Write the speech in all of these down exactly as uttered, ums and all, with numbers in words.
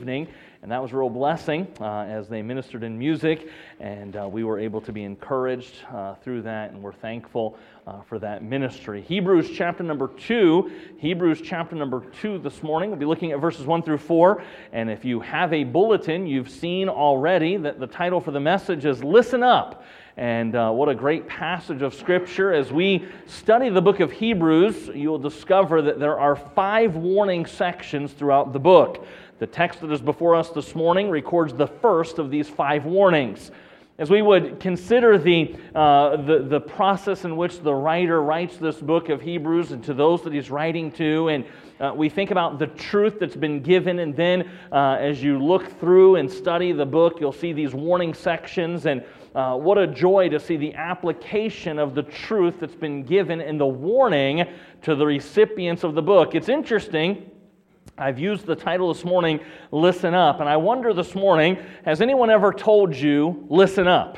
evening, and that was a real blessing uh, as they ministered in music, and uh, we were able to be encouraged uh, through that, and we're thankful uh, for that ministry. Hebrews chapter number two, Hebrews chapter number two this morning. We'll be looking at verses one through four, and if you have a bulletin, you've seen already that the title for the message is Listen Up. And uh, what a great passage of Scripture. As we study the book of Hebrews, you'll discover that there are five warning sections throughout the book. The text that is before us this morning records the first of these five warnings. As we would consider the, uh, the, the process in which the writer writes this book of Hebrews and to those that he's writing to, and uh, we think about the truth that's been given, and then uh, as you look through and study the book, you'll see these warning sections, and uh, what a joy to see the application of the truth that's been given and the warning to the recipients of the book. It's interesting. I've used the title this morning, Listen Up, and I wonder this morning, has anyone ever told you, listen up?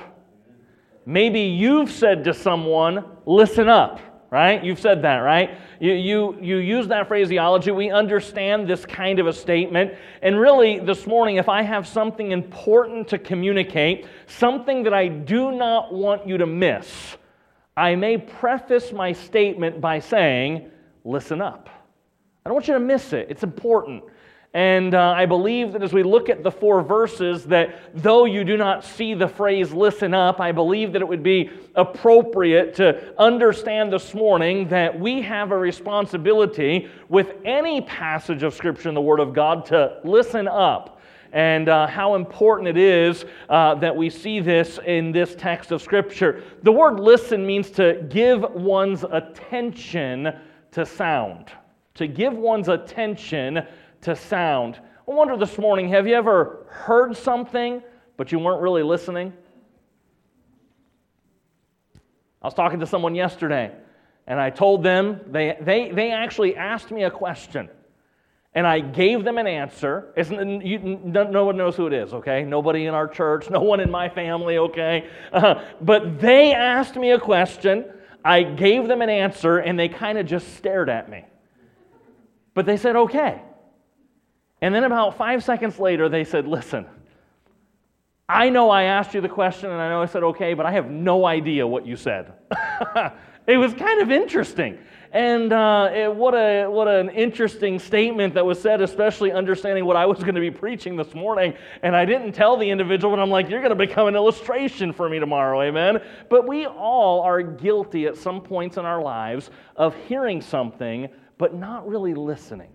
Maybe you've said to someone, listen up, right? You've said that, right? You, you, you use that phraseology. We understand this kind of a statement, and really this morning, if I have something important to communicate, something that I do not want you to miss, I may preface my statement by saying, listen up. I don't want you to miss it. It's important. And uh, I believe that as we look at the four verses, that though you do not see the phrase listen up, I believe that it would be appropriate to understand this morning that we have a responsibility with any passage of Scripture in the Word of God to listen up. And uh, how important it is uh, that we see this in this text of Scripture. The word listen means to give one's attention to sound. To give one's attention to sound. I wonder this morning, have you ever heard something, but you weren't really listening? I was talking to someone yesterday, and I told them, they, they, they actually asked me a question, and I gave them an answer. It's, you, no one knows who it is, okay? Nobody in our church, no one in my family, okay? Uh, but they asked me a question, I gave them an answer, and they kind of just stared at me. But they said, okay. And then about five seconds later, they said, listen, I know I asked you the question, and I know I said okay, but I have no idea what you said. It was kind of interesting. And uh, it, what a what an interesting statement that was said, especially understanding what I was going to be preaching this morning. And I didn't tell the individual, and I'm like, you're going to become an illustration for me tomorrow, amen? But we all are guilty at some points in our lives of hearing something but not really listening.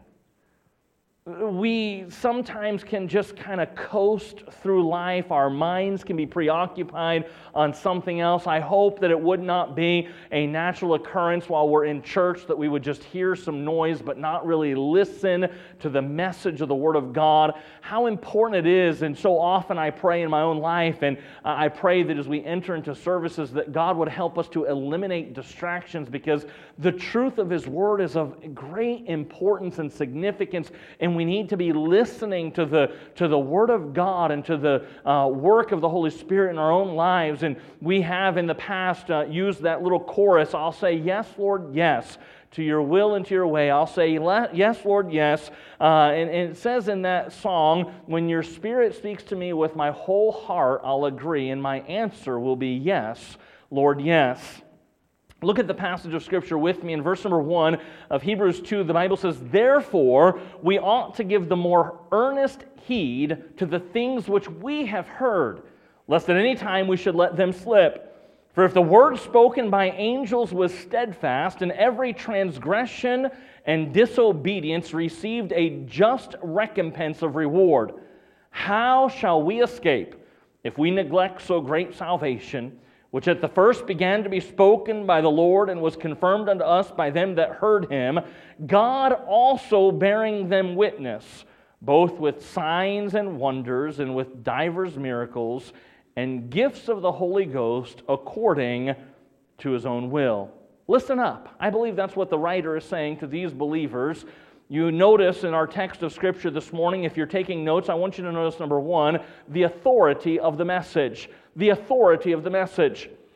We sometimes can just kind of coast through life. Our minds can be preoccupied on something else. I hope that it would not be a natural occurrence while we're in church that we would just hear some noise but not really listen to the message of the Word of God. How important it is, and so often I pray in my own life, and I pray that as we enter into services that God would help us to eliminate distractions, because the truth of His Word is of great importance and significance, and we need to be listening to the to the Word of God and to the uh, work of the Holy Spirit in our own lives. And we have in the past uh, used that little chorus, I'll say, yes, Lord, yes, to your will and to your way. I'll say, yes, Lord, yes. Uh, and, and it says in that song, when your Spirit speaks to me with my whole heart, I'll agree, and my answer will be yes, Lord, yes. Look at the passage of Scripture with me in verse number one of Hebrews two. The Bible says, therefore, we ought to give the more earnest heed to the things which we have heard, lest at any time we should let them slip. For if the word spoken by angels was steadfast, and every transgression and disobedience received a just recompense of reward, how shall we escape if we neglect so great salvation, which at the first began to be spoken by the Lord and was confirmed unto us by them that heard Him, God also bearing them witness, both with signs and wonders and with divers miracles and gifts of the Holy Ghost according to His own will. Listen up. I believe that's what the writer is saying to these believers. You notice in our text of Scripture this morning, if you're taking notes, I want you to notice, number one, the authority of the message. The authority of the message.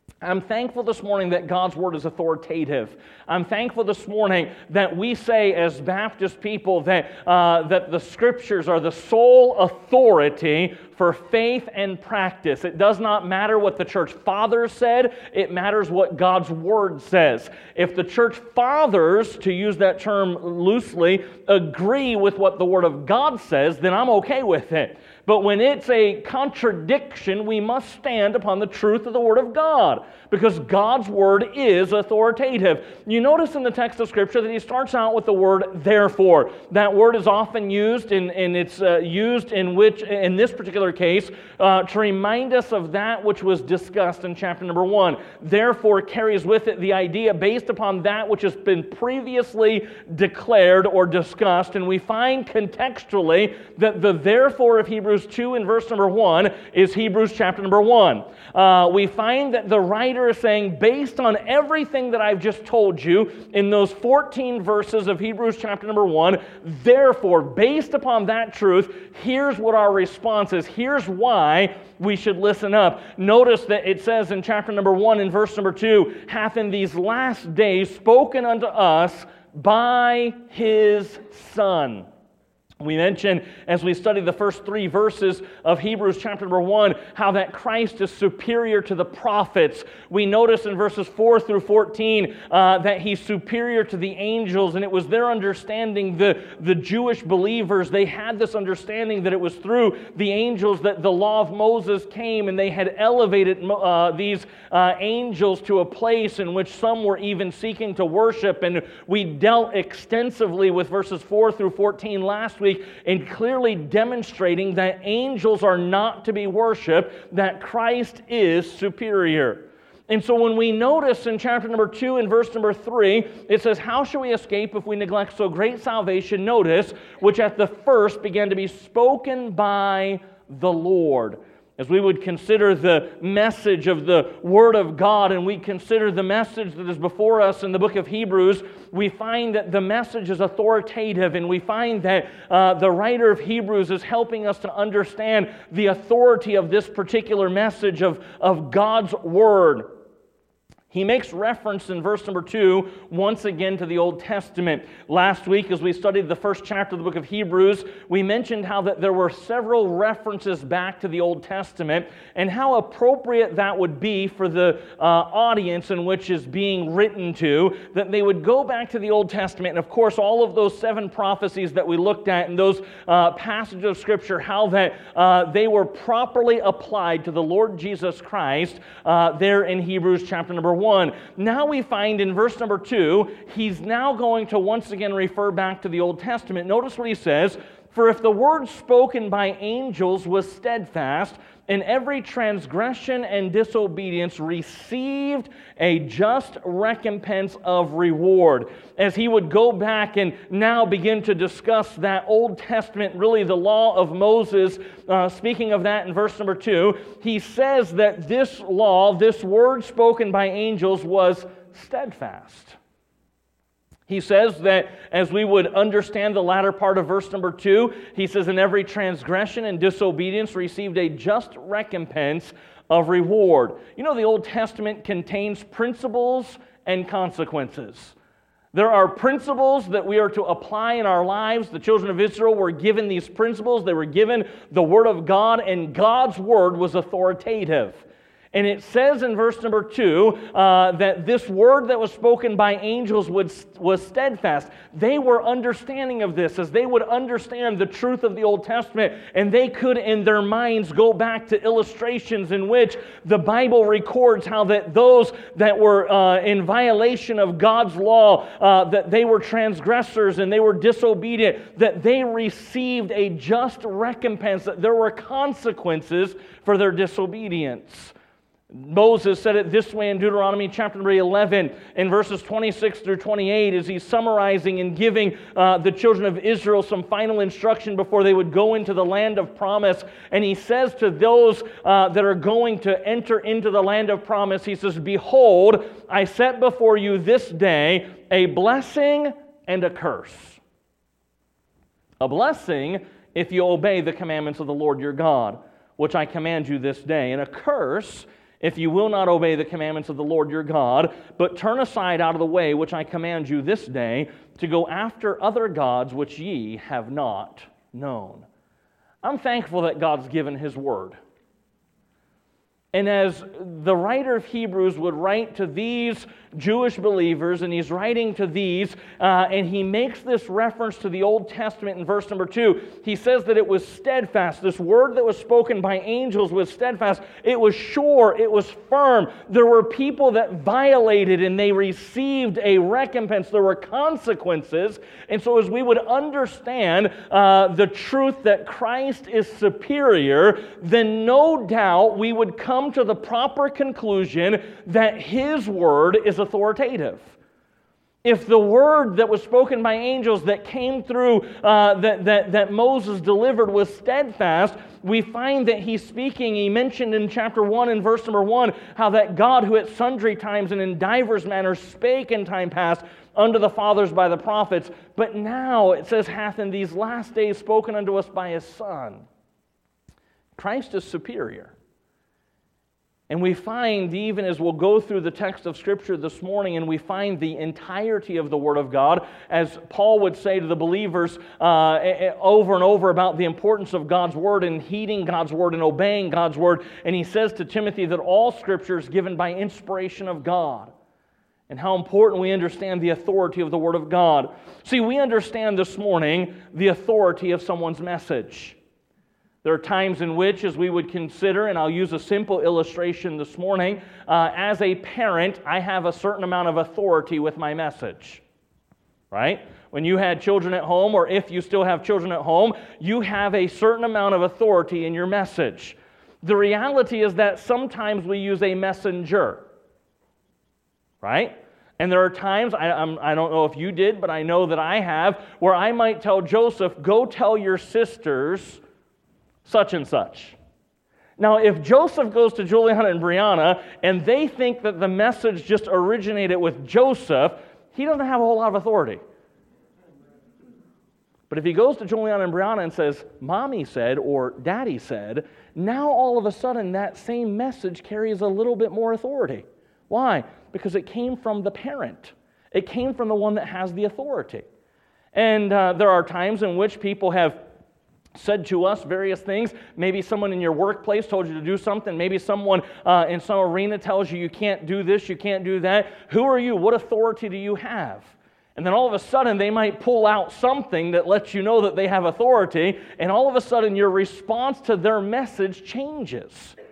I'm thankful this morning that God's Word is authoritative. I'm thankful this morning that we say as Baptist people that, uh, that the Scriptures are the sole authority for faith and practice. It does not matter what the church fathers said, it matters what God's Word says. If the church fathers, to use that term loosely, agree with what the Word of God says, then I'm okay with it. But when it's a contradiction, we must stand upon the truth of the Word of God, because God's Word is authoritative. You notice in the text of Scripture that he starts out with the word therefore. That word is often used, in, and it's uh, used in which, in this particular case, uh, to remind us of that which was discussed in chapter number one. Therefore carries with it the idea based upon that which has been previously declared or discussed, and we find contextually that the therefore of Hebrews two in verse number one is Hebrews chapter number one. Uh, we find that the writer is saying, based on everything that I've just told you in those fourteen verses of Hebrews chapter number one, therefore, based upon that truth, here's what our response is. Here's why we should listen up. Notice that it says in chapter number one in verse number two, hath in these last days spoken unto us by his Son. We mentioned, as we studied the first three verses of Hebrews chapter number one, how that Christ is superior to the prophets. We notice in verses four through fourteen uh, that he's superior to the angels, and it was their understanding, the, the Jewish believers, they had this understanding that it was through the angels that the law of Moses came, and they had elevated uh, these uh, angels to a place in which some were even seeking to worship, and we dealt extensively with verses four through fourteen last week, in clearly demonstrating that angels are not to be worshipped, that Christ is superior. And so when we notice in chapter number two and verse number three, it says, how shall we escape if we neglect so great salvation, notice, which at the first began to be spoken by the Lord. As we would consider the message of the Word of God, and we consider the message that is before us in the book of Hebrews, we find that the message is authoritative, and we find that uh, the writer of Hebrews is helping us to understand the authority of this particular message of, of God's Word. He makes reference in verse number two once again to the Old Testament. Last week, as we studied the first chapter of the book of Hebrews, we mentioned how that there were several references back to the Old Testament and how appropriate that would be for the uh, audience in which is being written to, that they would go back to the Old Testament. And of course, all of those seven prophecies that we looked at in those uh, passages of Scripture, how that uh, they were properly applied to the Lord Jesus Christ uh, there in Hebrews chapter number one. One. Now we find in verse number two, he's now going to once again refer back to the Old Testament. Notice what he says, for if the word spoken by angels was steadfast, and every transgression and disobedience received a just recompense of reward. As he would go back and now begin to discuss that Old Testament, really the law of Moses, uh, speaking of that in verse number two, he says that this law, this word spoken by angels, was steadfast. He says that as we would understand the latter part of verse number two, he says, in every transgression and disobedience received a just recompense of reward. You know, the Old Testament contains principles and consequences. There are principles that we are to apply in our lives. The children of Israel were given these principles. They were given the Word of God, and God's Word was authoritative. And it says in verse number two uh, that this word that was spoken by angels was, was steadfast. They were understanding of this as they would understand the truth of the Old Testament, and they could in their minds go back to illustrations in which the Bible records how that those that were uh, in violation of God's law, uh, that they were transgressors and they were disobedient, that they received a just recompense, that there were consequences for their disobedience. Moses said it this way in Deuteronomy chapter eleven in verses twenty-six through twenty-eight as he's summarizing and giving uh, the children of Israel some final instruction before they would go into the land of promise. And he says to those uh, that are going to enter into the land of promise, he says, behold, I set before you this day a blessing and a curse. A blessing if you obey the commandments of the Lord your God, which I command you this day, and a curse if you will not obey the commandments of the Lord your God, but turn aside out of the way which I command you this day, to go after other gods which ye have not known. I'm thankful that God's given His Word. And as the writer of Hebrews would write to these Jewish believers, and he's writing to these, uh, and he makes this reference to the Old Testament in verse number two. He says that it was steadfast. This word that was spoken by angels was steadfast. It was sure. It was firm. There were people that violated, and they received a recompense. There were consequences. And so as we would understand uh, the truth that Christ is superior, then no doubt we would come to the proper conclusion that His Word is authoritative. If the word that was spoken by angels that came through, uh, that, that, that Moses delivered was steadfast, we find that he's speaking. He mentioned in chapter one and verse number one how that God, who at sundry times and in divers manners spake in time past unto the fathers by the prophets, but now it says hath in these last days spoken unto us by His Son. Christ is superior. And we find, even as we'll go through the text of Scripture this morning, and we find the entirety of the Word of God, as Paul would say to the believers uh, over and over about the importance of God's Word and heeding God's Word and obeying God's Word. And he says to Timothy that all Scripture is given by inspiration of God, and how important we understand the authority of the Word of God. See, we understand this morning the authority of someone's message. There are times in which, as we would consider, and I'll use a simple illustration this morning, uh, as a parent, I have a certain amount of authority with my message, right? When you had children at home, or if you still have children at home, you have a certain amount of authority in your message. The reality is that sometimes we use a messenger, right? And there are times, I, I'm, I don't know if you did, but I know that I have, where I might tell Joseph, go tell your sisters such and such. Now, if Joseph goes to Juliana and Brianna and they think that the message just originated with Joseph, he doesn't have a whole lot of authority. But if he goes to Juliana and Brianna and says, Mommy said, or Daddy said, now all of a sudden that same message carries a little bit more authority. Why? Because it came from the parent. It came from the one that has the authority. And uh, there are times in which people have said to us various things. Maybe someone in your workplace told you to do something. Maybe someone uh, in some arena tells you you can't do this, you can't do that. Who are you? What authority do you have? And then all of a sudden they might pull out something that lets you know that they have authority, and all of a sudden your response to their message changes.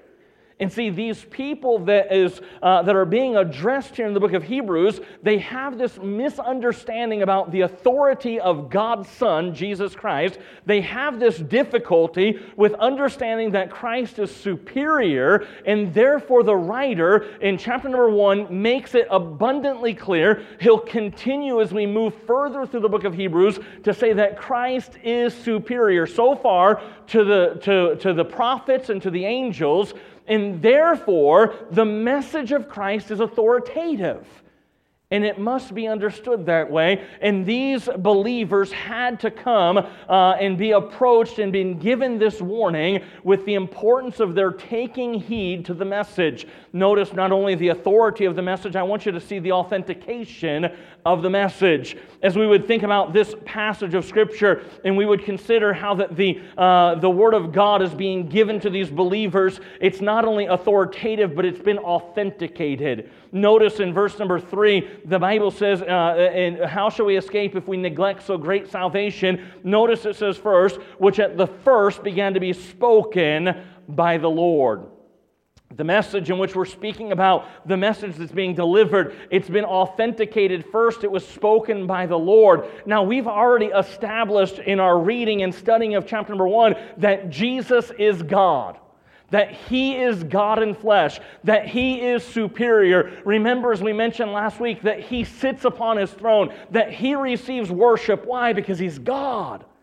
And see, these people that is uh, that are being addressed here in the book of Hebrews, they have this misunderstanding about the authority of God's Son, Jesus Christ. They have this difficulty with understanding that Christ is superior, and therefore the writer in chapter number one makes it abundantly clear. He'll continue as we move further through the book of Hebrews to say that Christ is superior so far to the, to, to the prophets and to the angels. And therefore, the message of Christ is authoritative. And it must be understood that way. And these believers had to come uh, and be approached and been given this warning with the importance of their taking heed to the message. Notice not only the authority of the message, I want you to see the authentication of the message. As we would think about this passage of Scripture, and we would consider how that the, uh, the Word of God is being given to these believers, it's not only authoritative, but it's been authenticated. Notice in verse number three, the Bible says, uh, and how shall we escape if we neglect so great salvation? Notice it says first, which at the first began to be spoken by the Lord. The message in which we're speaking about, the message that's being delivered, it's been authenticated first. It was spoken by the Lord. Now, we've already established in our reading and studying of chapter number one that Jesus is God. That He is God in flesh, that He is superior. Remember, as we mentioned last week, that He sits upon His throne, that He receives worship. Why? Because He's God.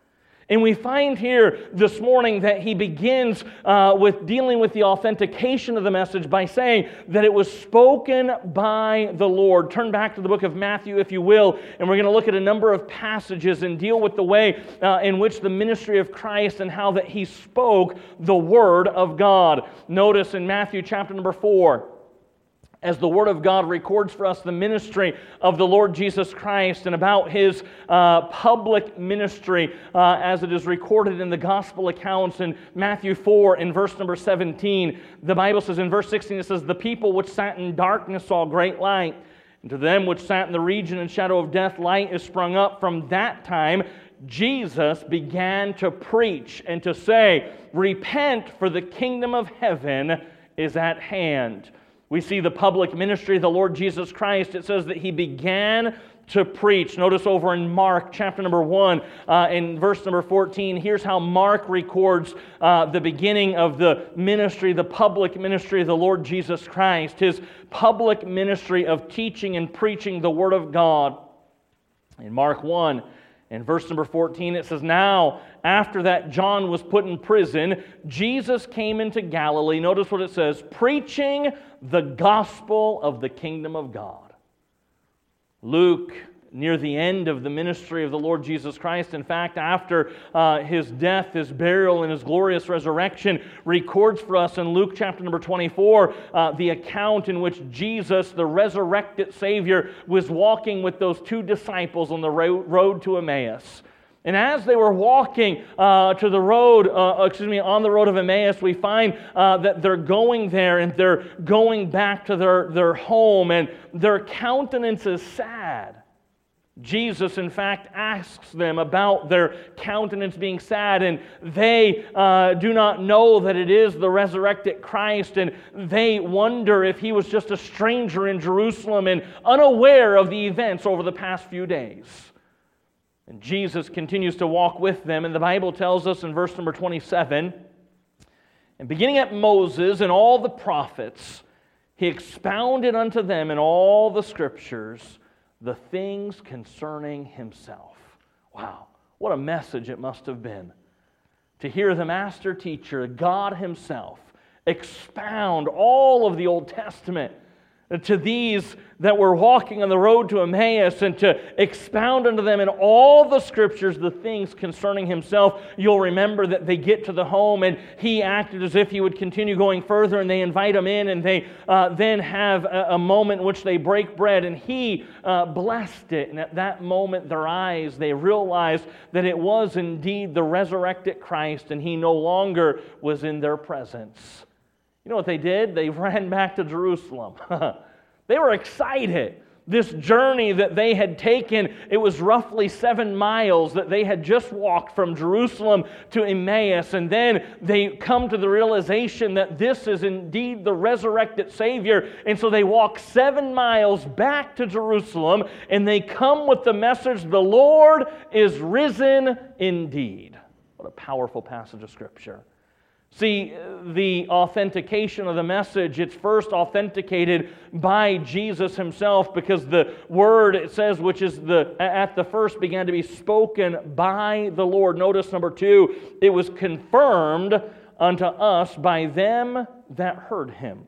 And we find here this morning that he begins uh, with dealing with the authentication of the message by saying that it was spoken by the Lord. Turn back to the book of Matthew, if you will, and we're going to look at a number of passages and deal with the way uh, in which the ministry of Christ and how that he spoke the Word of God. Notice in Matthew chapter number four, as the Word of God records for us the ministry of the Lord Jesus Christ and about His uh, public ministry uh, as it is recorded in the Gospel accounts in Matthew four in verse number seventeen. The Bible says in verse sixteen, it says, "The people which sat in darkness saw great light, and to them which sat in the region and shadow of death light is sprung up. From that time Jesus began to preach and to say, Repent, for the kingdom of heaven is at hand." We see the public ministry of the Lord Jesus Christ. It says that He began to preach. Notice over in Mark chapter number one, uh, in verse number fourteen, here's how Mark records uh, the beginning of the ministry, the public ministry of the Lord Jesus Christ, His public ministry of teaching and preaching the Word of God. In Mark one, in verse number fourteen, it says, "Now, after that John was put in prison, Jesus came into Galilee," notice what it says, "preaching the gospel of the kingdom of God." Luke, near the end of the ministry of the Lord Jesus Christ, in fact, after uh, His death, His burial, and His glorious resurrection, records for us in Luke chapter number twenty-four uh, the account in which Jesus, the resurrected Savior, was walking with those two disciples on the ro- road to Emmaus. And as they were walking uh, to the road, uh, excuse me, on the road of Emmaus, we find uh, that they're going there and they're going back to their, their home, and their countenance is sad. Jesus, in fact, asks them about their countenance being sad, and they uh, do not know that it is the resurrected Christ, and they wonder if He was just a stranger in Jerusalem and unaware of the events over the past few days. And Jesus continues to walk with them, and the Bible tells us in verse number twenty-seven, "And beginning at Moses and all the prophets, He expounded unto them in all the Scriptures the things concerning Himself." Wow, what a message it must have been to hear the Master Teacher, God Himself, expound all of the Old Testament to these that were walking on the road to Emmaus, and to expound unto them in all the Scriptures the things concerning Himself. You'll remember that they get to the home, and He acted as if He would continue going further, and they invite Him in, and they uh, then have a, a moment in which they break bread, and He uh, blessed it. And at that moment, their eyes, they realized that it was indeed the resurrected Christ, and He no longer was in their presence. You know what they did? They ran back to Jerusalem. They were excited. This journey that they had taken, it was roughly seven miles that they had just walked from Jerusalem to Emmaus, and then they come to the realization that this is indeed the resurrected Savior, and so they walk seven miles back to Jerusalem, and they come with the message, "The Lord is risen indeed." What a powerful passage of Scripture. See, the authentication of the message, it's first authenticated by Jesus Himself, because the word, it says, which is the at the first began to be spoken by the Lord. Notice number two, it was confirmed unto us by them that heard Him.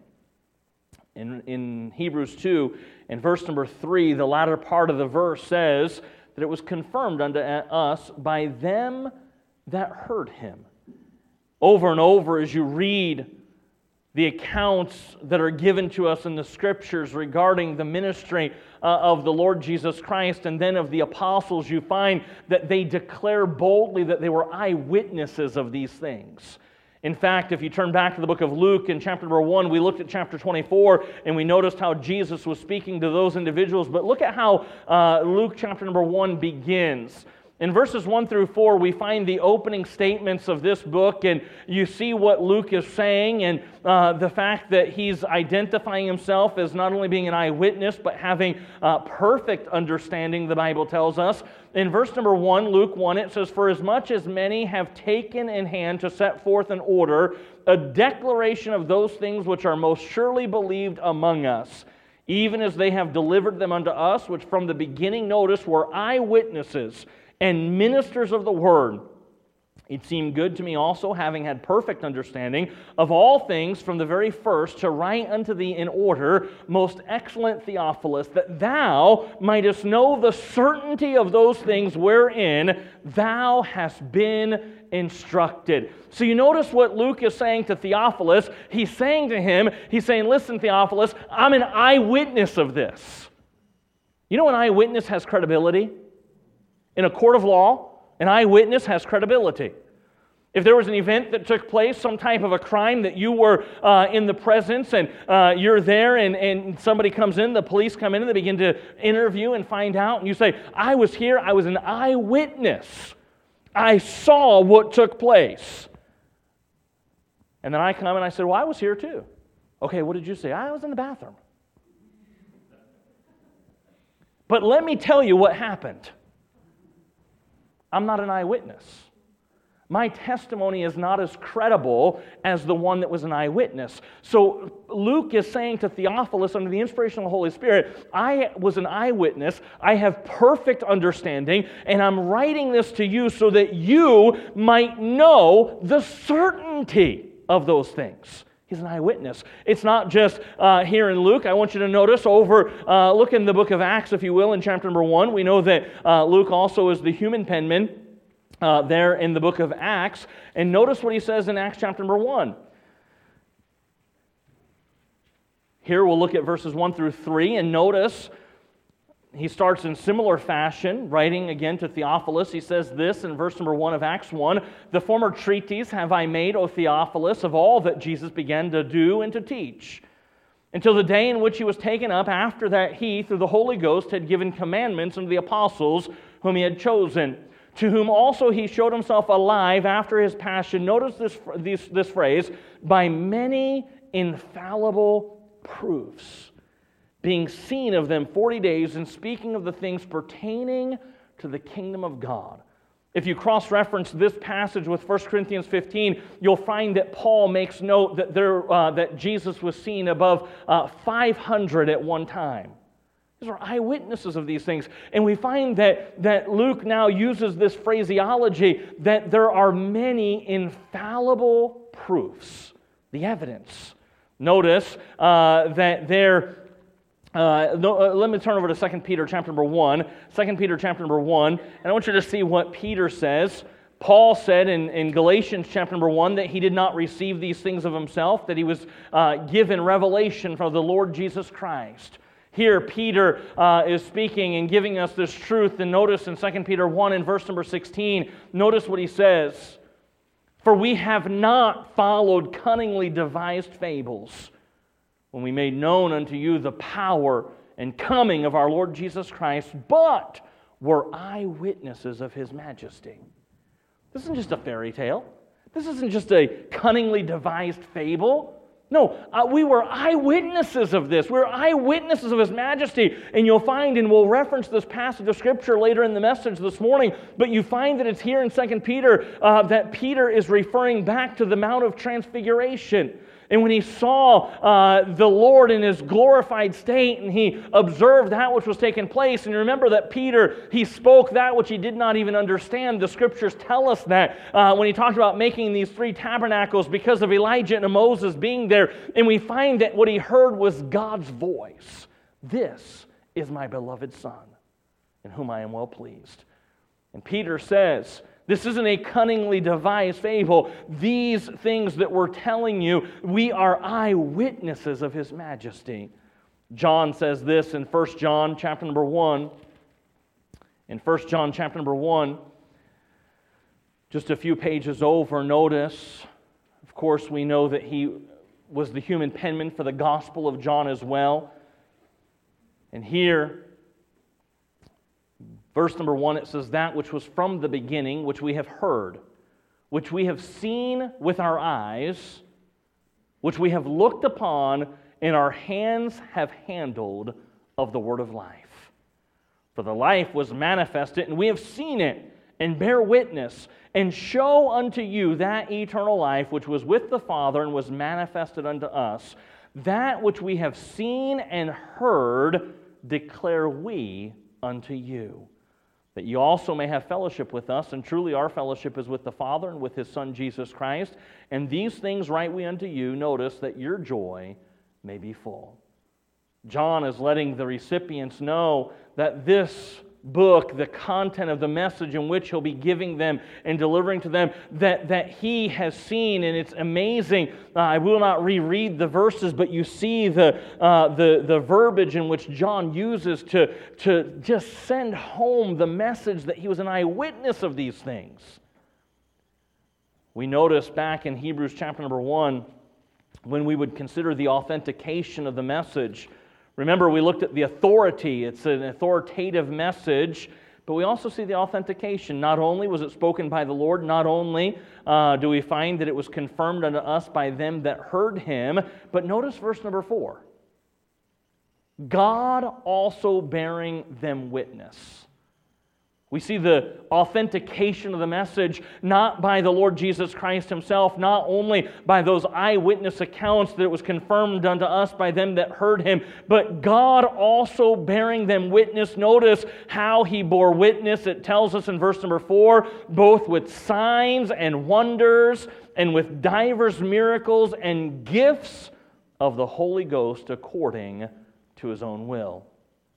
In, in Hebrews two, in verse number three, the latter part of the verse says that it was confirmed unto us by them that heard Him. Over and over, as you read the accounts that are given to us in the Scriptures regarding the ministry uh, of the Lord Jesus Christ and then of the apostles, you find that they declare boldly that they were eyewitnesses of these things. In fact, if you turn back to the book of Luke in chapter number one, we looked at chapter twenty-four, and we noticed how Jesus was speaking to those individuals. But look at how uh, Luke chapter number one begins. In verses one through four, we find the opening statements of this book, and you see what Luke is saying, and uh, the fact that he's identifying himself as not only being an eyewitness, but having uh, perfect understanding, the Bible tells us. In verse number one, Luke one, it says, "For as much as many have taken in hand to set forth in order a declaration of those things which are most surely believed among us, even as they have delivered them unto us, which from the beginning, notice, were eyewitnesses and ministers of the word. It seemed good to me also, having had perfect understanding of all things from the very first, to write unto thee in order, most excellent Theophilus, that thou mightest know the certainty of those things wherein thou hast been instructed. So you notice what Luke is saying to Theophilus. He's saying to him, he's saying, listen, Theophilus, I'm an eyewitness of this. You know an eyewitness has credibility? In a court of law, an eyewitness has credibility. If there was an event that took place, some type of a crime that you were uh, in the presence and uh, you're there and, and somebody comes in, the police come in and they begin to interview and find out, and you say, I was here, I was an eyewitness. I saw what took place. And then I come and I said, well, I was here too. Okay, what did you say? I was in the bathroom. But let me tell you what happened. I'm not an eyewitness. My testimony is not as credible as the one that was an eyewitness. So Luke is saying to Theophilus, under the inspiration of the Holy Spirit, I was an eyewitness, I have perfect understanding, and I'm writing this to you so that you might know the certainty of those things. He's an eyewitness. It's not just uh, here in Luke. I want you to notice over, uh, look in the book of Acts, if you will, in chapter number one. We know that uh, Luke also is the human penman uh, there in the book of Acts. And notice what he says in Acts chapter number one. Here we'll look at verses one through three, and notice he starts in similar fashion, writing again to Theophilus. He says this in verse number one of Acts one, the former treatise have I made, O Theophilus, of all that Jesus began to do and to teach, until the day in which he was taken up, after that he, through the Holy Ghost, had given commandments unto the apostles whom he had chosen, to whom also he showed himself alive after his passion. Notice this, this, this phrase, by many infallible proofs, being seen of them forty days, and speaking of the things pertaining to the kingdom of God. If you cross-reference this passage with First Corinthians fifteen, you'll find that Paul makes note that there uh, that Jesus was seen above uh, five hundred at one time. These are eyewitnesses of these things. And we find that, that Luke now uses this phraseology that there are many infallible proofs, the evidence. Notice uh, that there Uh, no, uh, let me turn over to Second Peter chapter number one. Second Peter chapter number one. And I want you to see what Peter says. Paul said in, in Galatians chapter number one that he did not receive these things of himself, that he was uh, given revelation from the Lord Jesus Christ. Here Peter uh, is speaking and giving us this truth. And notice in Second Peter one in verse number sixteen, notice what he says. For we have not followed cunningly devised fables, when we made known unto you the power and coming of our Lord Jesus Christ, but were eyewitnesses of His majesty. This isn't just a fairy tale. This isn't just a cunningly devised fable. No, uh, we were eyewitnesses of this. We're eyewitnesses of His majesty. And you'll find, and we'll reference this passage of Scripture later in the message this morning, but you find that it's here in Second Peter uh, that Peter is referring back to the Mount of Transfiguration. And when he saw uh, the Lord in His glorified state, and he observed that which was taking place, and you remember that Peter, he spoke that which he did not even understand. The Scriptures tell us that uh, when he talked about making these three tabernacles because of Elijah and Moses being there, and we find that what he heard was God's voice. This is my beloved Son, in whom I am well pleased. And Peter says, this isn't a cunningly devised fable. These things that we're telling you, we are eyewitnesses of His majesty. John says this in First John chapter number one. In First John chapter number one, just a few pages over, notice, of course, we know that he was the human penman for the Gospel of John as well. And here, verse number one, it says, that which was from the beginning, which we have heard, which we have seen with our eyes, which we have looked upon, and our hands have handled of the word of life. For the life was manifested, and we have seen it, and bear witness, and show unto you that eternal life which was with the Father and was manifested unto us. That which we have seen and heard declare we unto you. that you also may have fellowship with us, and truly our fellowship is with the Father and with His Son Jesus Christ. And these things write we unto you, notice, that your joy may be full. John is letting the recipients know that this book, the content of the message in which he'll be giving them and delivering to them, that, that he has seen, and it's amazing. Uh, I will not reread the verses, but you see the, uh, the, the verbiage in which John uses to, to just send home the message that he was an eyewitness of these things. We notice back in Hebrews chapter number one, when we would consider the authentication of the message. Remember, we looked at the authority. It's an authoritative message, but we also see the authentication. Not only was it spoken by the Lord, not only uh, do we find that it was confirmed unto us by them that heard Him, but notice verse number four. God also bearing them witness. We see the authentication of the message not by the Lord Jesus Christ Himself, not only by those eyewitness accounts that it was confirmed unto us by them that heard Him, but God also bearing them witness. Notice how He bore witness. It tells us in verse number four, both with signs and wonders and with divers miracles and gifts of the Holy Ghost according to His own will.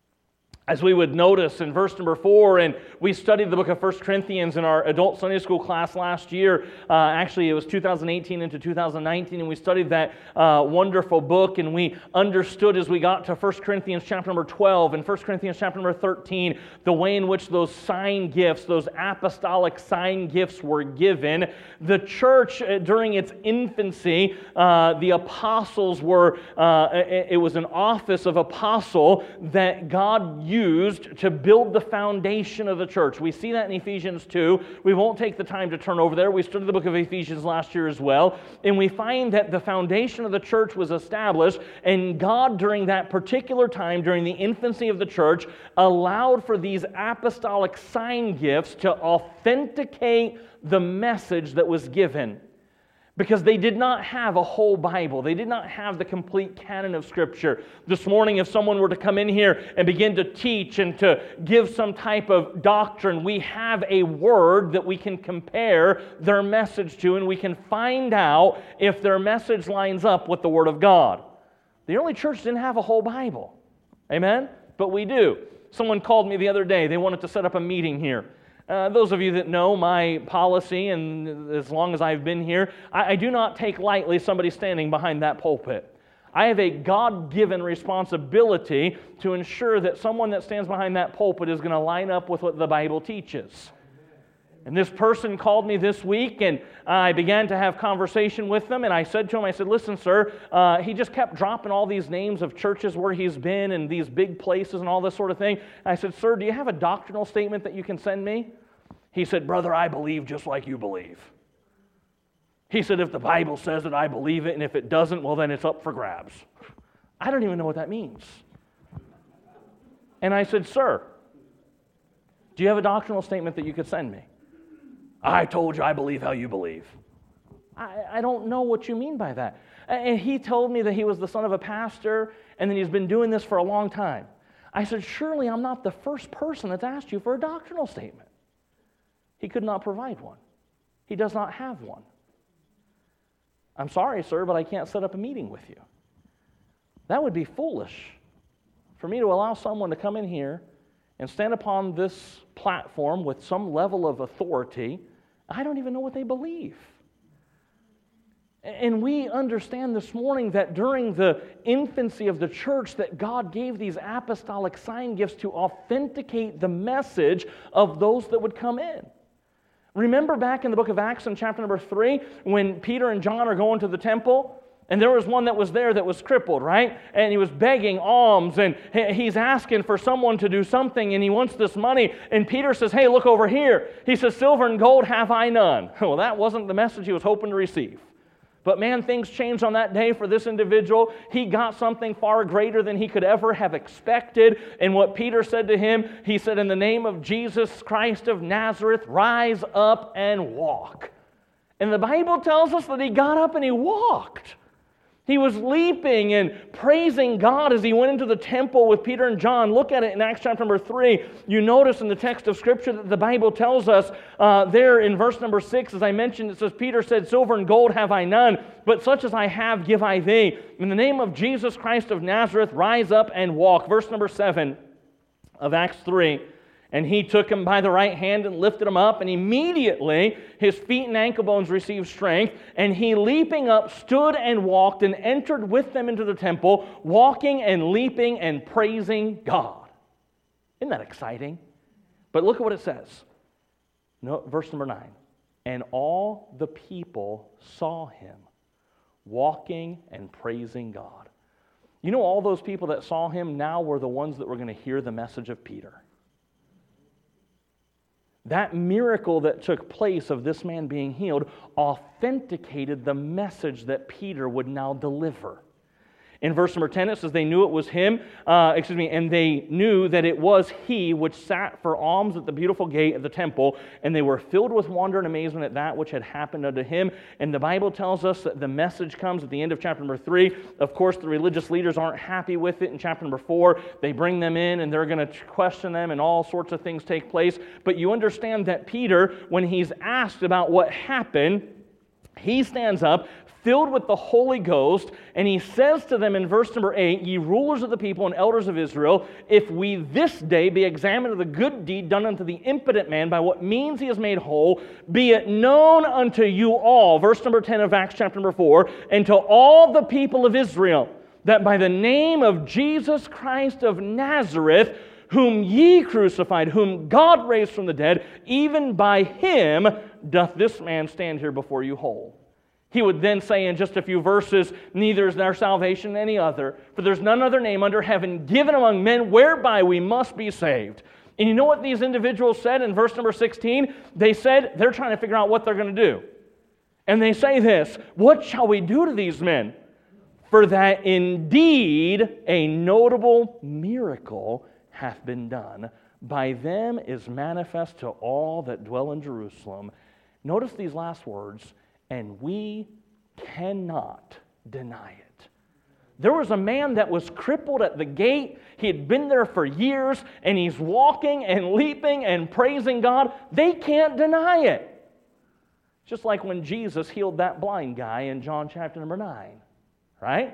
As we would notice in verse number four, and we studied the book of First Corinthians in our adult Sunday school class last year. Uh, actually, it was two thousand eighteen into two thousand nineteen, and we studied that uh, wonderful book, and we understood as we got to First Corinthians chapter number twelve and First Corinthians chapter number thirteen, the way in which those sign gifts, those apostolic sign gifts were given. The church, uh, during its infancy, uh, the apostles were, uh, it, it was an office of apostle that God used used to build the foundation of the church. We see that in Ephesians two. We won't take the time to turn over there. We studied the book of Ephesians last year as well, and we find that the foundation of the church was established, and God, during that particular time, during the infancy of the church, allowed for these apostolic sign gifts to authenticate the message that was given. Because they did not have a whole Bible. They did not have the complete canon of Scripture. This morning, if someone were to come in here and begin to teach and to give some type of doctrine, we have a word that we can compare their message to, and we can find out if their message lines up with the Word of God. The early church didn't have a whole Bible. Amen? But we do. Someone called me the other day. They wanted to set up a meeting here. Uh, those of you that know my policy, and as long as I've been here, I, I do not take lightly somebody standing behind that pulpit. I have a God-given responsibility to ensure that someone that stands behind that pulpit is going to line up with what the Bible teaches. And this person called me this week, and I began to have conversation with them, and I said to him, I said, listen, sir, uh, he just kept dropping all these names of churches where he's been and these big places and all this sort of thing. And I said, sir, do you have a doctrinal statement that you can send me? He said, brother, I believe just like you believe. He said, if the Bible says it, I believe it, and if it doesn't, well, then it's up for grabs. I don't even know what that means. And I said, sir, do you have a doctrinal statement that you could send me? I told you I believe how you believe. I, I don't know what you mean by that. And he told me that he was the son of a pastor and that he's been doing this for a long time. I said, surely I'm not the first person that's asked you for a doctrinal statement. He could not provide one. He does not have one. I'm sorry, sir, but I can't set up a meeting with you. That would be foolish for me to allow someone to come in here and stand upon this platform with some level of authority. I don't even know what they believe. And we understand this morning that during the infancy of the church that God gave these apostolic sign gifts to authenticate the message of those that would come in. Remember back in the book of Acts in chapter number three when Peter and John are going to the temple? And there was one that was there that was crippled, right? And he was begging alms, and he's asking for someone to do something, and he wants this money. And Peter says, hey, look over here. He says, silver and gold have I none. Well, that wasn't the message he was hoping to receive. But man, things changed on that day for this individual. He got something far greater than he could ever have expected. And what Peter said to him, he said, in the name of Jesus Christ of Nazareth, rise up and walk. And the Bible tells us that he got up and he walked. He was leaping and praising God as he went into the temple with Peter and John. Look at it in Acts chapter number three. You notice in the text of Scripture that the Bible tells us uh, there in verse number six, as I mentioned, it says, Peter said, silver and gold have I none, but such as I have give I thee. In the name of Jesus Christ of Nazareth, rise up and walk. Verse number seven of Acts three. And he took him by the right hand and lifted him up, and immediately his feet and ankle bones received strength, and he leaping up stood and walked and entered with them into the temple, walking and leaping and praising God. Isn't that exciting? But look at what it says. No, verse number nine. And all the people saw him walking and praising God. You know, all those people that saw him now were the ones that were going to hear the message of Peter. That miracle that took place of this man being healed authenticated the message that Peter would now deliver. In verse number ten, it says, they knew it was him, uh, excuse me, and they knew that it was he which sat for alms at the beautiful gate of the temple, and they were filled with wonder and amazement at that which had happened unto him. And the Bible tells us that the message comes at the end of chapter number three. Of course, the religious leaders aren't happy with it in chapter number four. They bring them in, and they're going to question them, and all sorts of things take place. But you understand that Peter, when he's asked about what happened, he stands up, filled with the Holy Ghost, and he says to them in verse number eight, ye rulers of the people and elders of Israel, if we this day be examined of the good deed done unto the impotent man, by what means he is made whole, be it known unto you all, verse number ten of Acts chapter number four, and to all the people of Israel, that by the name of Jesus Christ of Nazareth, whom ye crucified, whom God raised from the dead, even by him doth this man stand here before you whole. He would then say in just a few verses, neither is there salvation in any other, for there's none other name under heaven given among men whereby we must be saved. And you know what these individuals said in verse number sixteen? They said they're trying to figure out what they're going to do. And they say this, what shall we do to these men? For that indeed a notable miracle hath been done. By them is manifest to all that dwell in Jerusalem. Notice these last words, and we cannot deny it. There was a man that was crippled at the gate. He had been there for years, and he's walking and leaping and praising God. They can't deny it. Just like when Jesus healed that blind guy in John chapter number nine, right?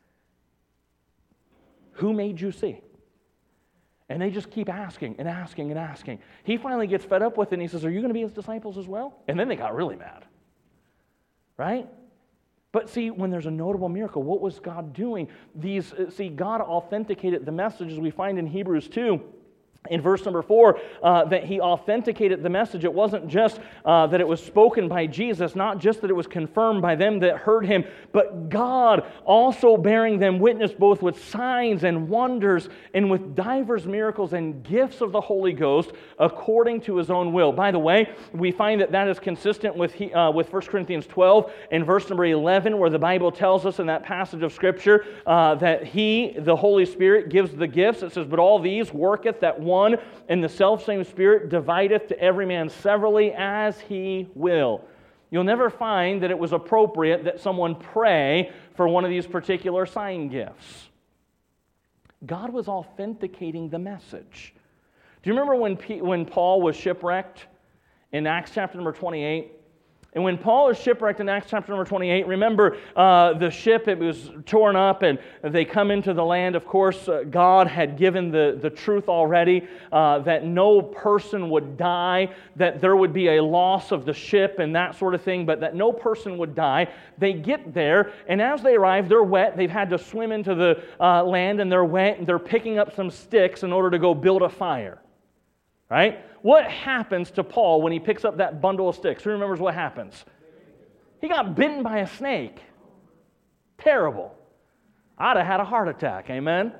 Who made you see? And they just keep asking and asking and asking. He finally gets fed up with it, and he says, are you going to be his disciples as well? And then they got really mad. Right? But see, when there's a notable miracle, what was God doing? These, see, God authenticated the message, as we find in Hebrews two. In verse number four, uh, that he authenticated the message. It wasn't just uh, that it was spoken by Jesus, not just that it was confirmed by them that heard him, but God also bearing them witness both with signs and wonders and with divers miracles and gifts of the Holy Ghost according to his own will. By the way, we find that that is consistent with, he, uh, with First Corinthians twelve and verse number eleven, where the Bible tells us in that passage of Scripture uh, that he, the Holy Spirit, gives the gifts. It says, but all these worketh that one One, and the selfsame Spirit divideth to every man severally as he will. You'll never find that it was appropriate that someone pray for one of these particular sign gifts. God was authenticating the message. Do you remember when, P- when Paul was shipwrecked in Acts chapter number twenty-eight? And when Paul is shipwrecked in Acts chapter number twenty-eight, remember uh, the ship, it was torn up and they come into the land. Of course, uh, God had given the, the truth already uh, that no person would die, that there would be a loss of the ship and that sort of thing, but that no person would die. They get there, and as they arrive, they're wet. They've had to swim into the uh, land, and they're wet, and they're picking up some sticks in order to go build a fire. Right? What happens to Paul when he picks up that bundle of sticks? Who remembers what happens? He got bitten by a snake. Terrible. I'd have had a heart attack, amen?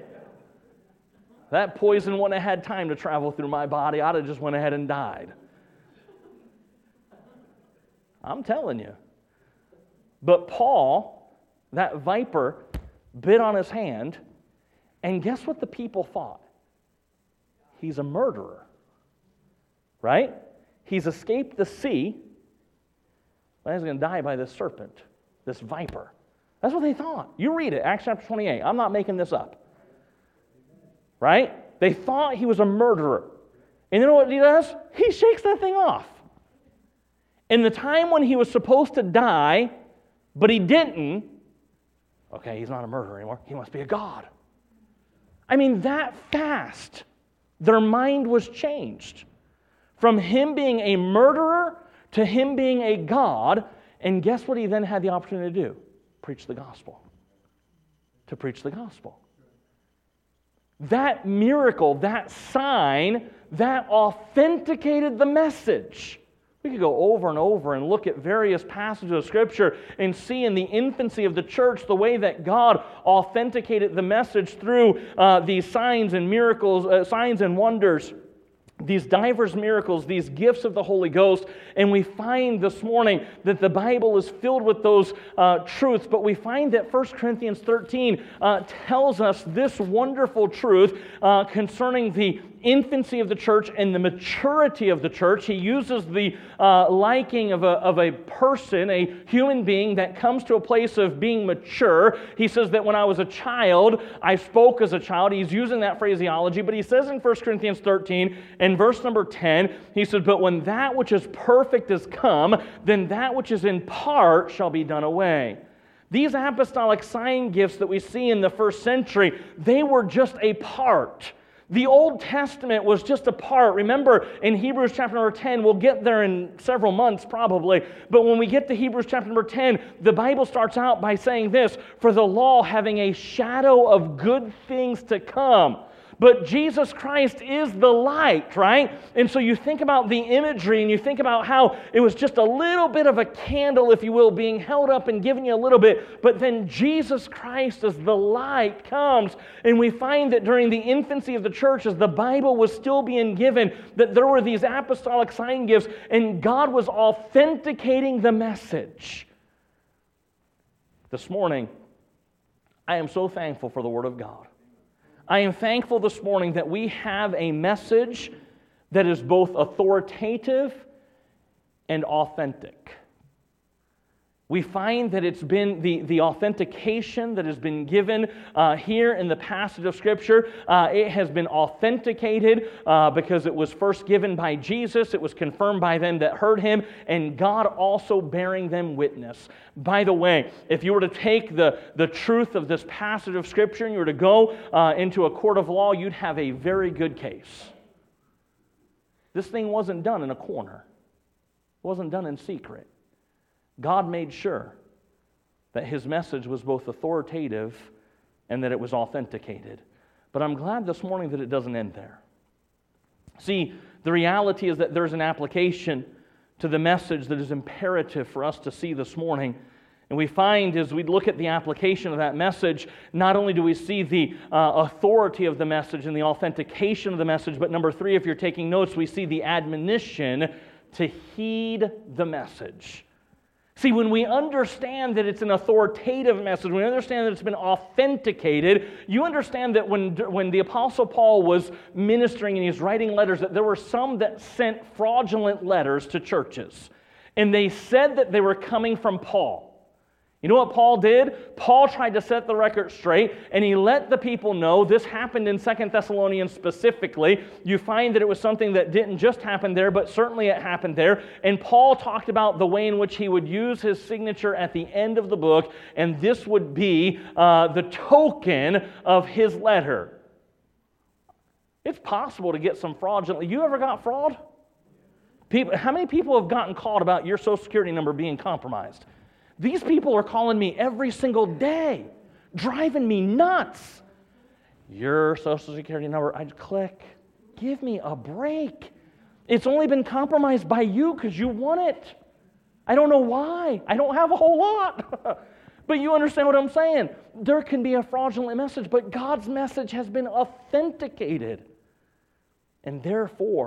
That poison wouldn't have had time to travel through my body. I'd have just went ahead and died. I'm telling you. But Paul, that viper, bit on his hand, and guess what the people thought? He's a murderer, right? He's escaped the sea, but he's going to die by this serpent, this viper. That's what they thought. You read it, Acts chapter twenty-eight. I'm not making this up. Right? They thought he was a murderer. And you know what he does? He shakes that thing off. In the time when he was supposed to die, but he didn't, okay, he's not a murderer anymore. He must be a god. I mean, that fast, their mind was changed. From him being a murderer to him being a god, and guess what he then had the opportunity to do? Preach the gospel. To preach the gospel. That miracle, that sign, that authenticated the message. We could go over and over and look at various passages of Scripture and see in the infancy of the church the way that God authenticated the message through uh, these signs and miracles, uh, signs and wonders, these diverse miracles, these gifts of the Holy Ghost. And we find this morning that the Bible is filled with those uh, truths, but we find that First Corinthians thirteen uh, tells us this wonderful truth uh, concerning the infancy of the church and the maturity of the church. He uses the uh, liking of a, of a person, a human being that comes to a place of being mature. He says that when I was a child, I spoke as a child. He's using that phraseology, but he says in First Corinthians thirteen, in verse number ten, he says, "But when that which is perfect is come, then that which is in part shall be done away." These apostolic sign gifts that we see in the first century, they were just a part. The Old Testament was just a part. Remember, in Hebrews chapter number ten, we'll get there in several months probably, but when we get to Hebrews chapter number ten, the Bible starts out by saying this, "For the law having a shadow of good things to come." But Jesus Christ is the light, right? And so you think about the imagery and you think about how it was just a little bit of a candle, if you will, being held up and given you a little bit. But then Jesus Christ as the light comes. And we find that during the infancy of the church, as the Bible was still being given, that there were these apostolic sign gifts and God was authenticating the message. This morning, I am so thankful for the Word of God. I am thankful this morning that we have a message that is both authoritative and authentic. We find that it's been the, the authentication that has been given uh, here in the passage of Scripture. Uh, it has been authenticated uh, because it was first given by Jesus. It was confirmed by them that heard Him, and God also bearing them witness. By the way, if you were to take the, the truth of this passage of Scripture and you were to go uh, into a court of law, you'd have a very good case. This thing wasn't done in a corner. It wasn't done in secret. God made sure that His message was both authoritative and that it was authenticated. But I'm glad this morning that it doesn't end there. See, the reality is that there's an application to the message that is imperative for us to see this morning. And we find as we look at the application of that message, not only do we see the uh, authority of the message and the authentication of the message, but number three, if you're taking notes, we see the admonition to heed the message. See, when we understand that it's an authoritative message, when we understand that it's been authenticated, you understand that when, when the Apostle Paul was ministering and he's writing letters, that there were some that sent fraudulent letters to churches. And they said that they were coming from Paul. You know what Paul did? Paul tried to set the record straight, and he let the people know. This happened in Second Thessalonians specifically. You find that it was something that didn't just happen there, but certainly it happened there. And Paul talked about the way in which he would use his signature at the end of the book, and this would be uh, the token of his letter. It's possible to get some fraudulent. You ever got fraud? People, how many people have gotten caught about your Social Security number being compromised? These people are calling me every single day, driving me nuts. Your Social Security number, I'd click. Give me a break. It's only been compromised by you because you want it. I don't know why. I don't have a whole lot. But you understand what I'm saying. There can be a fraudulent message, but God's message has been authenticated. And therefore,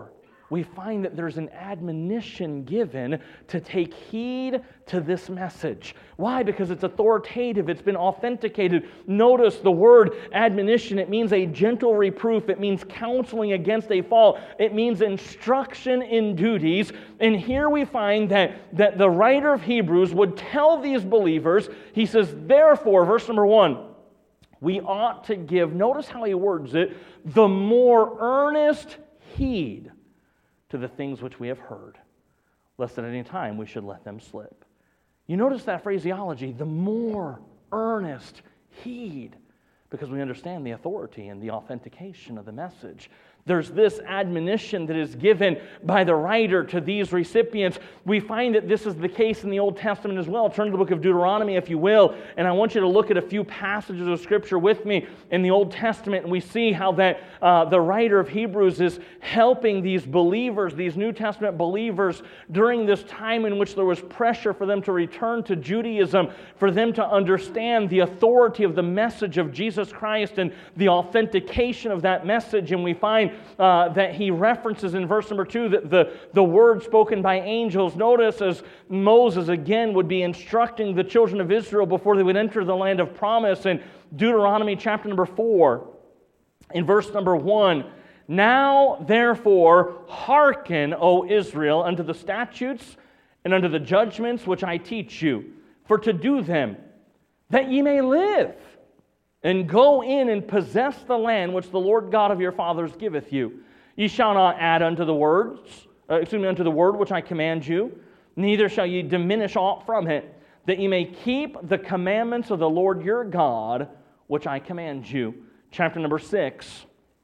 we find that there's an admonition given to take heed to this message. Why? Because it's authoritative, it's been authenticated. Notice the word admonition, it means a gentle reproof, it means counseling against a fault, it means instruction in duties. And here we find that, that the writer of Hebrews would tell these believers, he says, therefore, verse number one, we ought to give, notice how he words it, the more earnest heed to the things which we have heard, lest at any time we should let them slip. You notice that phraseology, the more earnest heed, because we understand the authority and the authentication of the message. There's this admonition that is given by the writer to these recipients. We find that this is the case in the Old Testament as well. Turn to the book of Deuteronomy, if you will, and I want you to look at a few passages of Scripture with me in the Old Testament, and we see how that uh, the writer of Hebrews is helping these believers, these New Testament believers, during this time in which there was pressure for them to return to Judaism, for them to understand the authority of the message of Jesus Christ and the authentication of that message. And we find Uh, that he references in verse number two that the, the word spoken by angels. Notice as Moses again would be instructing the children of Israel before they would enter the land of promise in Deuteronomy chapter number four, in verse number one, now therefore hearken, O Israel, unto the statutes and unto the judgments which I teach you, for to do them, that ye may live, and go in and possess the land which the Lord God of your fathers giveth you. Ye shall not add unto the words, uh, excuse me, unto the word which I command you, neither shall ye diminish aught from it, that ye may keep the commandments of the Lord your God, which I command you. Chapter number six.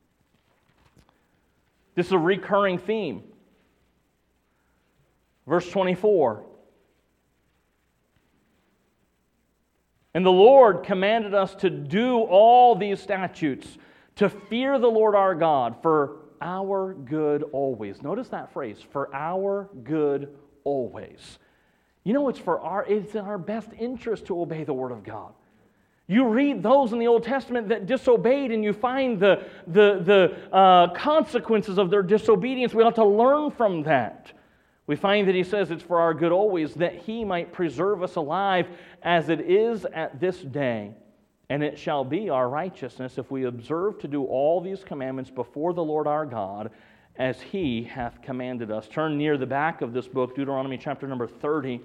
This is a recurring theme. Verse twenty-four. And the Lord commanded us to do all these statutes, to fear the Lord our God for our good always. Notice that phrase, for our good always. You know, it's for our, it's in our best interest to obey the Word of God. You read those in the Old Testament that disobeyed, and you find the, the, the uh, consequences of their disobedience. We ought to learn from that. We find that he says it's for our good always, that he might preserve us alive as it is at this day. And it shall be our righteousness if we observe to do all these commandments before the Lord our God, as he hath commanded us. Turn near the back of this book, Deuteronomy chapter number thirty.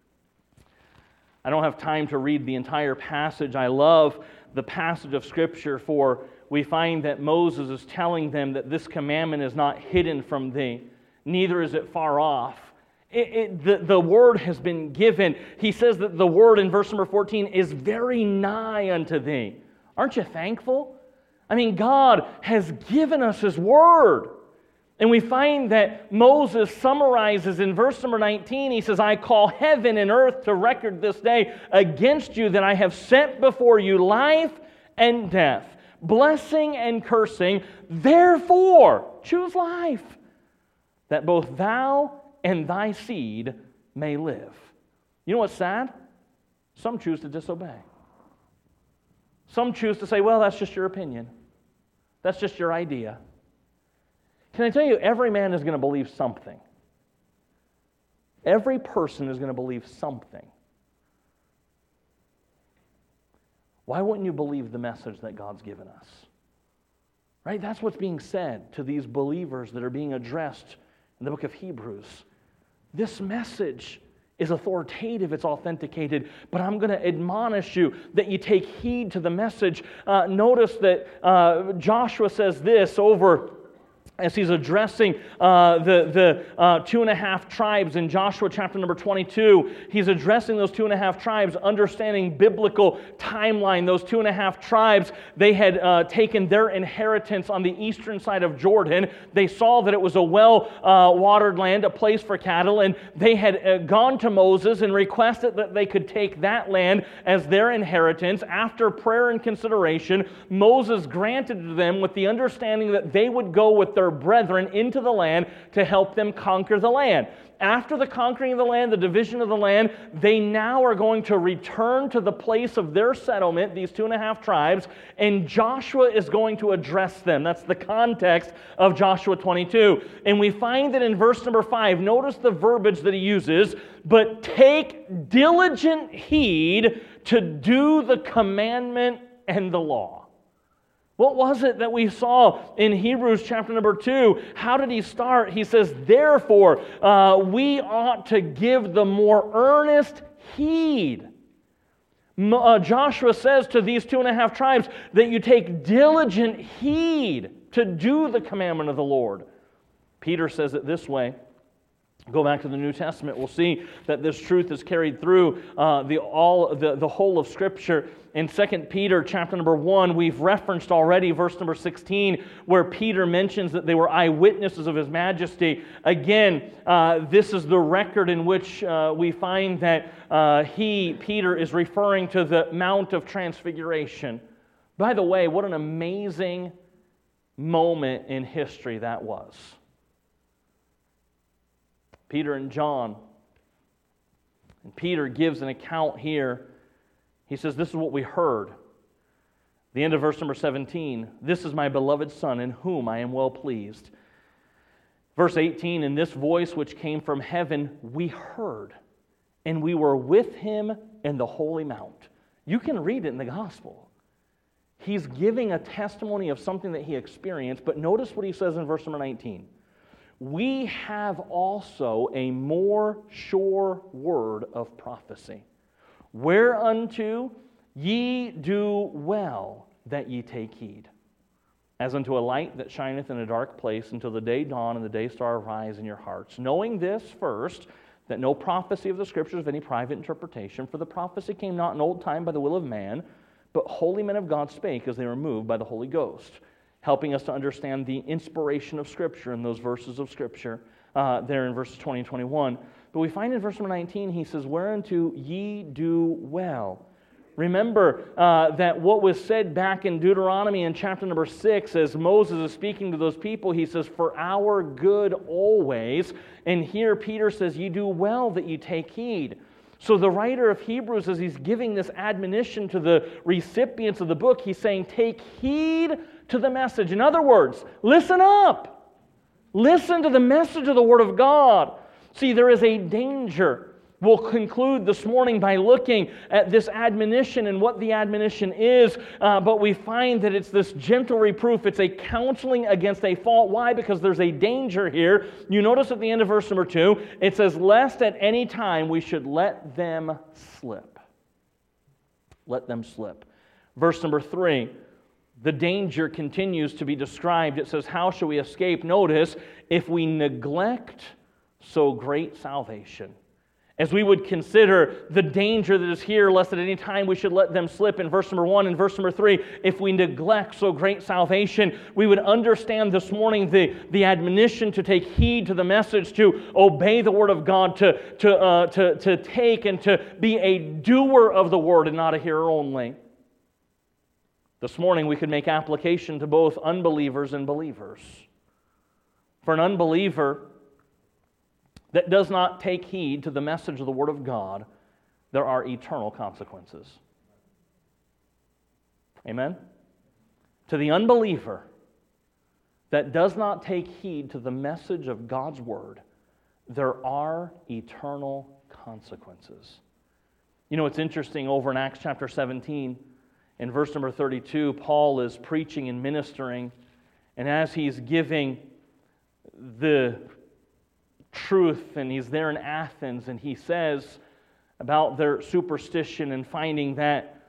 I don't have time to read the entire passage. I love the passage of Scripture, for we find that Moses is telling them that this commandment is not hidden from thee, neither is it far off. It, it, the, the word has been given. He says that the word in verse number fourteen is very nigh unto thee. Aren't you thankful? I mean, God has given us His word. And we find that Moses summarizes in verse number nineteen, he says, I call heaven and earth to record this day against you that I have set before you life and death, blessing and cursing. Therefore, choose life, that both thou and thy seed may live. You know what's sad? Some choose to disobey. Some choose to say, well, that's just your opinion. That's just your idea. Can I tell you, every man is going to believe something. Every person is going to believe something. Why wouldn't you believe the message that God's given us? Right? That's what's being said to these believers that are being addressed in the book of Hebrews. This message is authoritative, it's authenticated, but I'm going to admonish you that you take heed to the message. Uh, notice that uh, Joshua says this over as he's addressing uh, the, the uh, two and a half tribes in Joshua chapter number twenty-two. He's addressing those two and a half tribes, understanding biblical timeline. Those two and a half tribes, they had uh, taken their inheritance on the eastern side of Jordan. They saw that it was a well-watered uh, land, a place for cattle, and they had uh, gone to Moses and requested that they could take that land as their inheritance. After prayer and consideration, Moses granted to them with the understanding that they would go with their their brethren into the land to help them conquer the land. After the conquering of the land, the division of the land, they now are going to return to the place of their settlement, these two and a half tribes, and Joshua is going to address them. That's the context of Joshua twenty-two. And we find that in verse number five, notice the verbiage that he uses, but take diligent heed to do the commandment and the law. What was it that we saw in Hebrews chapter number two? How did he start? He says, therefore, uh, we ought to give the more earnest heed. Uh, Joshua says to these two and a half tribes that you take diligent heed to do the commandment of the Lord. Peter says it this way. Go back to the New Testament, we'll see that this truth is carried through uh, the all the, the whole of Scripture. In Second Peter chapter number one, we've referenced already verse number sixteen, where Peter mentions that they were eyewitnesses of His majesty. Again, uh, this is the record in which uh, we find that uh, he, Peter, is referring to the Mount of Transfiguration. By the way, what an amazing moment in history that was. Peter and John. And Peter gives an account here. He says, this is what we heard. The end of verse number seventeen. This is my beloved Son, in whom I am well pleased. Verse eighteen, and this voice which came from heaven we heard, and we were with Him in the holy mount. You can read it in the gospel. He's giving a testimony of something that he experienced, but notice what he says in verse number nineteen. We have also a more sure word of prophecy, whereunto ye do well that ye take heed, as unto a light that shineth in a dark place until the day dawn and the day star arise in your hearts. Knowing this first, that no prophecy of the Scriptures of any private interpretation, for the prophecy came not in old time by the will of man, but holy men of God spake as they were moved by the Holy Ghost, helping us to understand the inspiration of Scripture in those verses of Scripture uh, there in verses twenty and twenty-one. But we find in verse number nineteen, he says, whereunto ye do well. Remember uh, that what was said back in Deuteronomy in chapter number six, as Moses is speaking to those people, he says, for our good always. And here Peter says, ye do well that you take heed. So the writer of Hebrews, as he's giving this admonition to the recipients of the book, he's saying, take heed to the message. In other words, listen up. Listen to the message of the Word of God. See, there is a danger. We'll conclude this morning by looking at this admonition and what the admonition is, uh, but we find that it's this gentle reproof. It's a counseling against a fault. Why? Because there's a danger here. You notice at the end of verse number two, it says, lest at any time we should let them slip. Let them slip. Verse number three, the danger continues to be described. It says, how shall we escape? Notice, if we neglect so great salvation. As we would consider the danger that is here, lest at any time we should let them slip in verse number one and verse number three, if we neglect so great salvation, we would understand this morning the, the admonition to take heed to the message, to obey the Word of God, to, to, uh, to, to take and to be a doer of the Word and not a hearer only. This morning we could make application to both unbelievers and believers. For an unbeliever that does not take heed to the message of the Word of God, there are eternal consequences. Amen? To the unbeliever that does not take heed to the message of God's Word, there are eternal consequences. You know, it's interesting over in Acts chapter seventeen, in verse number thirty-two, Paul is preaching and ministering, and as he's giving the truth, and he's there in Athens, and he says about their superstition and finding that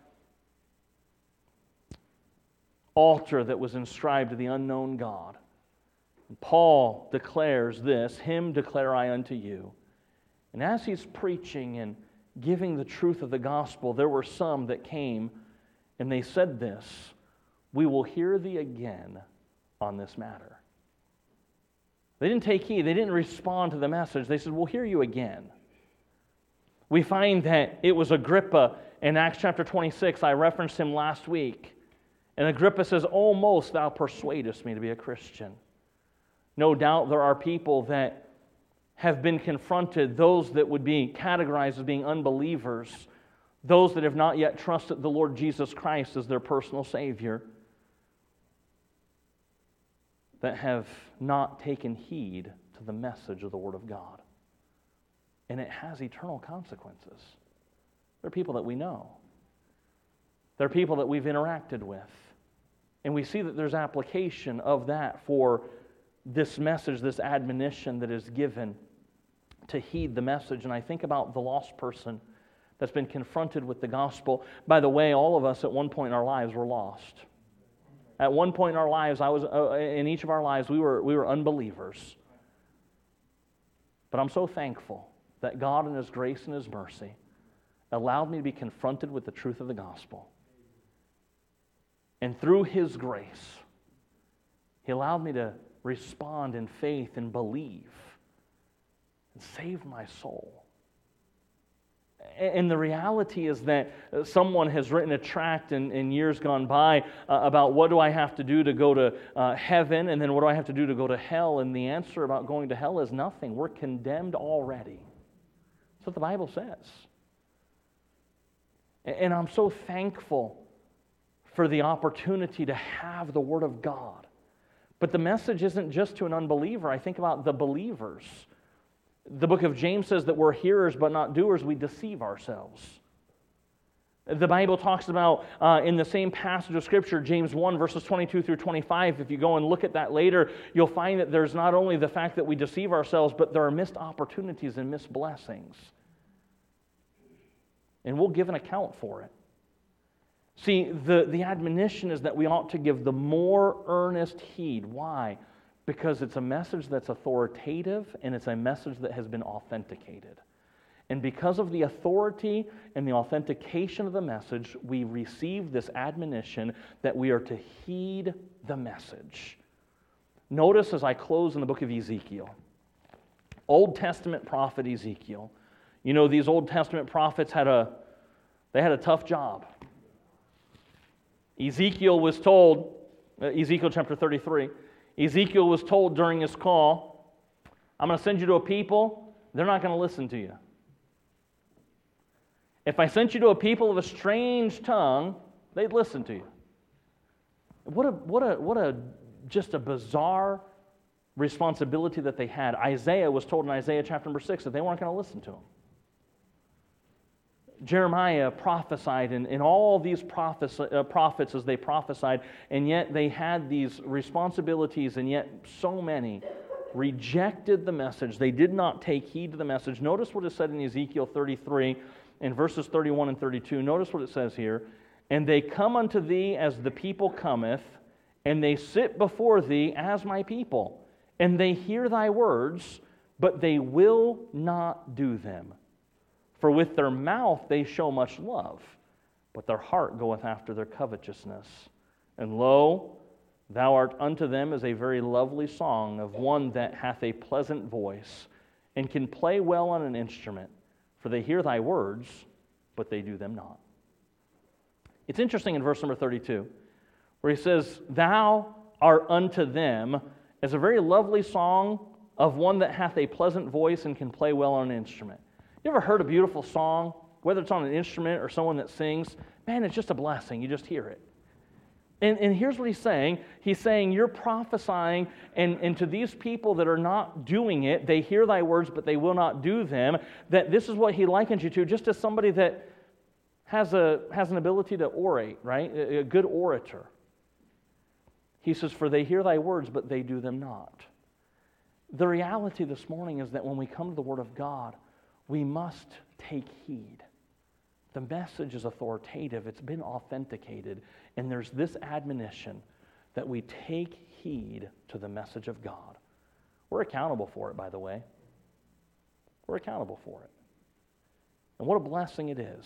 altar that was inscribed to the unknown God. And Paul declares this, him declare I unto you. And as he's preaching and giving the truth of the gospel, there were some that came and they said this, we will hear thee again on this matter. They didn't take heed. They didn't respond to the message. They said, we'll hear you again. We find that it was Agrippa in Acts chapter twenty-six. I referenced him last week. And Agrippa says, almost thou persuadest me to be a Christian. No doubt there are people that have been confronted, those that would be categorized as being unbelievers, those that have not yet trusted the Lord Jesus Christ as their personal Savior, that have not taken heed to the message of the Word of God. And it has eternal consequences. There are people that we know. There are people that we've interacted with. And we see that there's application of that for this message, this admonition that is given to heed the message. And I think about the lost person that's been confronted with the gospel. By the way, all of us at one point in our lives were lost. At one point in our lives, I was uh, in each of our lives, we were we were unbelievers. But I'm so thankful that God in His grace and His mercy allowed me to be confronted with the truth of the gospel. And through His grace, He allowed me to respond in faith and believe and save my soul. And the reality is that someone has written a tract in, in years gone by uh, about what do I have to do to go to uh, heaven, and then what do I have to do to go to hell? And the answer about going to hell is nothing. We're condemned already. That's what the Bible says. And I'm so thankful for the opportunity to have the Word of God. But the message isn't just to an unbeliever. I think about the believers. The book of James says that we're hearers but not doers. We deceive ourselves. The Bible talks about, uh, in the same passage of Scripture, James one, verses twenty-two through twenty-five, if you go and look at that later, you'll find that there's not only the fact that we deceive ourselves, but there are missed opportunities and missed blessings. And we'll give an account for it. See, the, the admonition is that we ought to give the more earnest heed. Why? Because it's a message that's authoritative and it's a message that has been authenticated. And because of the authority and the authentication of the message, we receive this admonition that we are to heed the message. Notice as I close in the book of Ezekiel, Old Testament prophet Ezekiel. You know, these Old Testament prophets had a they had a tough job. Ezekiel was told, Ezekiel chapter thirty-three, Ezekiel was told during his call, I'm going to send you to a people, they're not going to listen to you. If I sent you to a people of a strange tongue, they'd listen to you. What a, what a, what a, just a bizarre responsibility that they had. Isaiah was told in Isaiah chapter number six that they weren't going to listen to him. Jeremiah prophesied, and, and all these prophets, uh, prophets as they prophesied, and yet they had these responsibilities, and yet so many rejected the message. They did not take heed to the message. Notice what is said in Ezekiel thirty-three, in verses thirty-one and thirty-two. Notice what it says here. And they come unto thee as the people cometh, and they sit before thee as my people, and they hear thy words, but they will not do them. For with their mouth they show much love, but their heart goeth after their covetousness. And lo, thou art unto them as a very lovely song of one that hath a pleasant voice, and can play well on an instrument. For they hear thy words, but they do them not. It's interesting in verse number thirty-two, where he says, Thou art unto them as a very lovely song of one that hath a pleasant voice and can play well on an instrument. You ever heard a beautiful song, whether it's on an instrument or someone that sings? Man, it's just a blessing. You just hear it. And, and here's what he's saying. He's saying you're prophesying, and, and to these people that are not doing it, they hear thy words, but they will not do them, that this is what he likens you to, just as somebody that has a has an ability to orate, right? A, a good orator. He says, for they hear thy words, but they do them not. The reality this morning is that when we come to the Word of God, we must take heed. The message is authoritative. It's been authenticated. And there's this admonition that we take heed to the message of God. We're accountable for it, by the way. We're accountable for it. And what a blessing it is.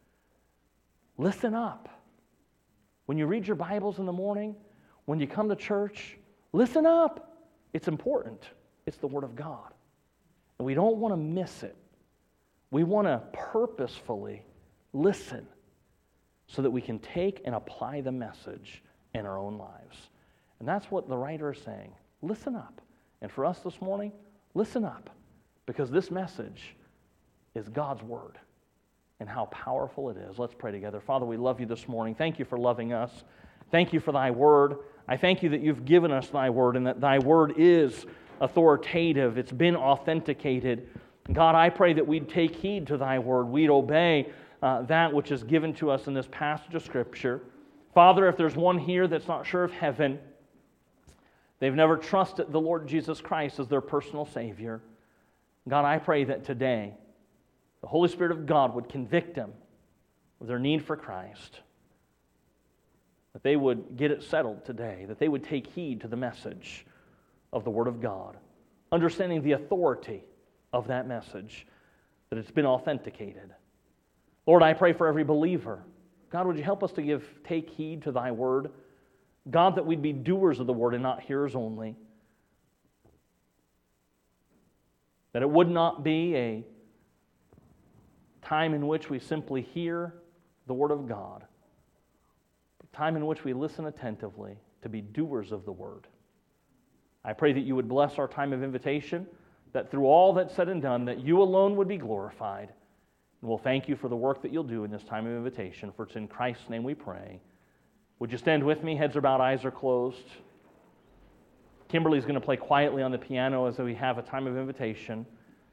Listen up. When you read your Bibles in the morning, when you come to church, listen up. It's important. It's the Word of God. And we don't want to miss it. We want to purposefully listen so that we can take and apply the message in our own lives. And that's what the writer is saying. Listen up And for us this morning, listen up, because this message is God's Word and how powerful it is. Let's pray together. Father, we love you this morning. Thank you for loving us. Thank you for thy Word. I thank you that you've given us thy Word and that thy Word is authoritative. It's been authenticated. God, I pray that we'd take heed to thy Word. We'd obey uh, that which is given to us in this passage of Scripture. Father, if there's one here that's not sure of heaven, they've never trusted the Lord Jesus Christ as their personal Savior, God, I pray that today the Holy Spirit of God would convict them of their need for Christ, that they would get it settled today, that they would take heed to the message of the Word of God, understanding the authority of that message, that it's been authenticated. Lord, I pray for every believer. God, would you help us to give, take heed to thy Word? God, that we'd be doers of the Word and not hearers only. That it would not be a time in which we simply hear the Word of God, but a time in which we listen attentively to be doers of the Word. I pray that you would bless our time of invitation, that through all that's said and done, that you alone would be glorified. And we'll thank you for the work that you'll do in this time of invitation, for it's in Christ's name we pray. Would you stand with me? Heads are bowed, eyes are closed. Kimberly's going to play quietly on the piano as we have a time of invitation.